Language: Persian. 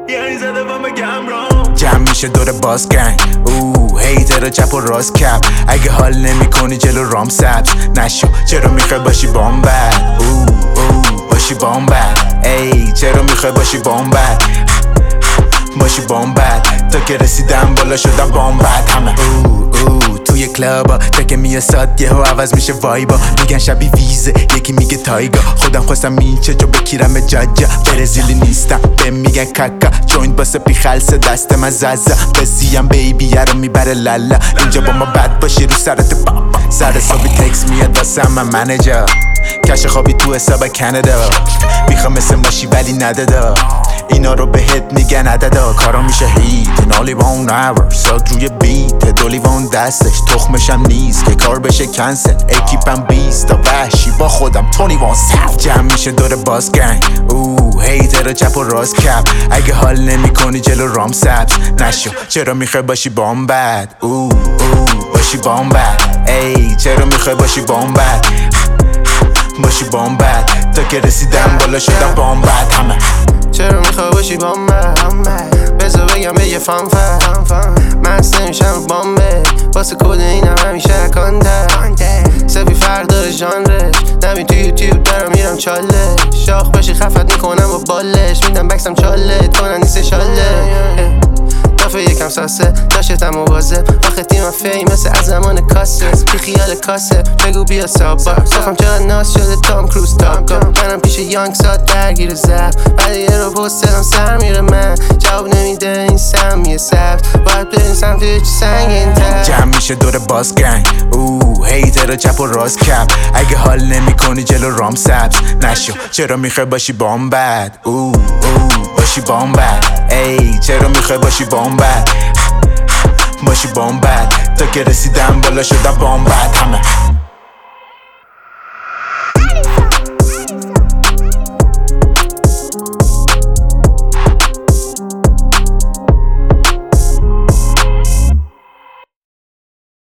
یعنی زده با مگم رام جمع میشه دور باز گنگ هیتر چپ و راست کپ اگه حال نمی کنی جلو رام سبز نشو چرا میخوای باشی بامبر باشی بامبر ای چرا میخوای باشی بامبر باشی بامبر تا که رسیدم بالا شدم بامبر همه توی کلابا تا که میاساد یهو عوض میشه وایبا میگن شبی ویزه یکی میگه تایگا خودم خواستم میچه جو بکیرم جاجا برزیلی نیستم به میگن کاکا جوینت باسه پیخلصه دست من ززا بزیم بیبیه رو میبره لالا اینجا با ما بد باشی رو سرت بابا سر صبحی تکس میاد واسه من منجر کش خوابی تو حساب کانادا میخوام مثل ماشی ولی ندادا اینا رو بهت میگن عددا کارا میشه هیت نالی وان نور ساگ روی بیت دولی وان دستش تخمشم نیست که کار بشه کنسل اکیپم بیست تا وحشی با خودم تونی وان سف جمع میشه دور باز گنگ هیتر چپ و راست کپ اگه حال نمی کنی جلو رام سبز نشو چرا میخوای باشی بامبد باشی بامبد ای چرا میخوای باشی بامبد باشی بامبد تا که رسیدم بالا شدم بامبد همه چرا میخوای باشی بامبد بذار بگم به یه فانفر من نمیشم بامبه واسه کد اینم همیشه اکانده سفی فرق داره ژانرش نبین تو یوتیوب دارم میرم چاله شاخ باشی خفت میکنم با بالش میدم بکسم چاله کنن نیست شاله دافه یکم ساسه داشتم مواظب آخه تیمم فیمسه از زمان کاسه بی خیال کاسه بگو بیا سابار صافم چقدر ناز شده تام کروز تاکا منم پیش یانگ ساد درگیر زب بعد یه رو پسترم سر میره من جواب نمیده این سمیه سبت باید بریم سمت یه چی سنگین تر جمع میشه دور باز گنگ هیتر چپ و راست کپ اگه حال نمی کنی جلو رام سبز نشو چرا میخوای باشی بامبد باشی بامبد ای چرا میخوای باشی بامبد باشی بامبد تا که رسیدم بالا شدم بامبد همه